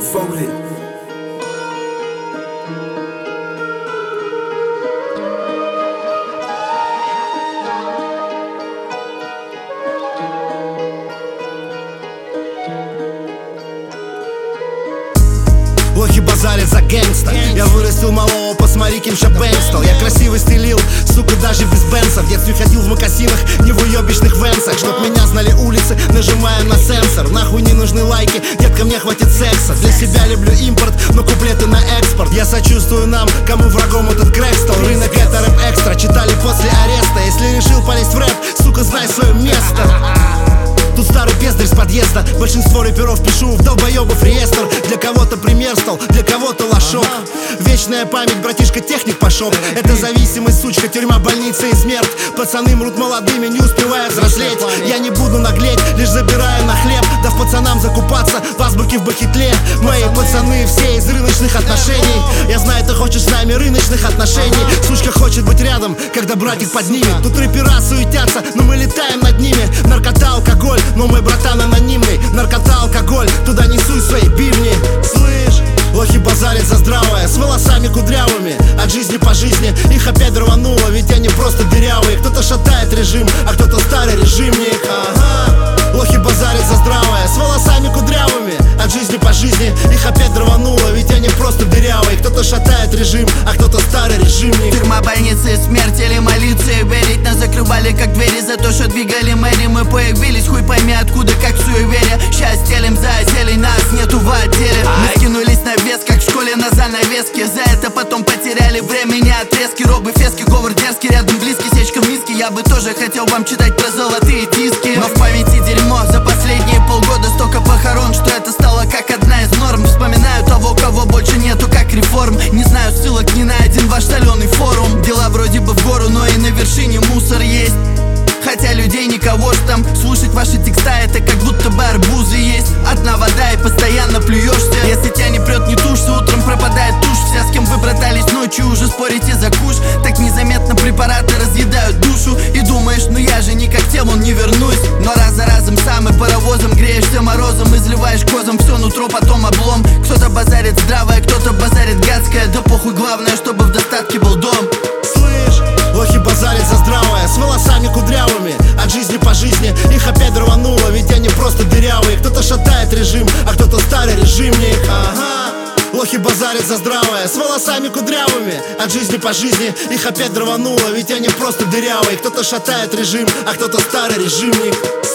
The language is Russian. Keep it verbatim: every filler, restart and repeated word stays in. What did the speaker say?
fuck with it. Лохи базарят за гэнгста. Я вырастил малого, посмотри, кем ща Бэнк стал. Я красивый стелил, сука, даже без бенса. В детстве ходил в мокасинах, не в уебищных венсах. Чтоб меня знали улицы, нажимая на сенсор. Нахуй не нужны лайки, детка, мне хватит секса. Для себя люблю импорт, но куплеты на экспорт. Я сочувствую нам, кому врагом этот крэк стал. Рынок это рэп экстра, читали после ареста. Если решил полезть в рэп, сука, знай свое место. Тут старый пездарь с подъезда. Большинство рэперов пишу в долбоебов реестр. Для кого-то пример стал, для кого-то лошок. Вечная память, братишка, техник пошел. Это зависимость, сучка, тюрьма, больница и смерть. Пацаны мрут молодыми, не успевая взрослеть. Я не буду наглеть, лишь забираю на хлеб. Дав пацанам закупаться в азбуке в бахетле. Мои пацаны все из рыночных отношений. Я знаю, ты хочешь с нами рыночных отношений. Сучка хочет быть рядом, когда братик поднимет. Тут рэпера суетятся, но мы летаем над ними. Наркота, алкоголь, но мой братан анонимный. Наркота, алкоголь, туда не суй свои бивни. Слышь, лохи базарят за здравое, с волосами кудрявыми. От жизни по жизни их опять рвануло. Ведь они просто дырявые. Кто-то шатает режим, а кто-то старый режимник. Ага. Лохи базарят за здравое, с волосами кудрявыми. От жизни по жизни их опять рвануло. Ведь они просто дырявые. Кто-то шатает режим, а кто-то старый режимник. Тюрьма, больницы, смерть или молиться и верить. Нас закрывали как двери за то, что двигали мэри. Мы появились, хуй пойми откуда, как суеверие. Сейчас стелим заосели, нас нету в отделе. Мы скинулись на вес, как в школе на занавеске. За это потом потеряли времени отрезки. Робы, фески, говор дерзкий, рядом близкий, сечка в миске. Я бы тоже хотел вам читать про золотые диски, но в памяти дерьмо. За последние полгода столько похорон, что это стало как одна из норм. Вспоминаю того, кого больше нету, как реформ. Не знаю ссылок ни на один ваш соленый форум. Дела вроде бы в гору, но и на вершине мусор есть. Хотя людей никого ж там. Слушать ваши текста это как будто бы арбузы есть. Одна вода и постоянно плюешься. Если тебя не прет, не тушься, утром пропадает тушь. Вся, с кем вы братались ночью, уже спорите за куш. Так незаметно препараты разъедают душу. И думаешь, ну я же не как те, вон не вернусь. Но раз за разом сам и паровозом греешься морозом. Изливаешь козом все нутро, потом облом. Кто-то базарит здравое, кто-то базарит гадское. Да похуй, главное, чтобы в достатке был дом. Слышь, лохи базарят за здравое, с волосами кудрявыми. От жизни по жизни их опять рвануло. Ведь они просто дырявые. Кто-то шатает режим, а кто-то старый режимник. Ага. Лохи базарят за здравое, с волосами кудрявыми. От жизни по жизни их опять рвануло. Ведь они просто дырявые. Кто-то шатает режим, а кто-то старый режимник.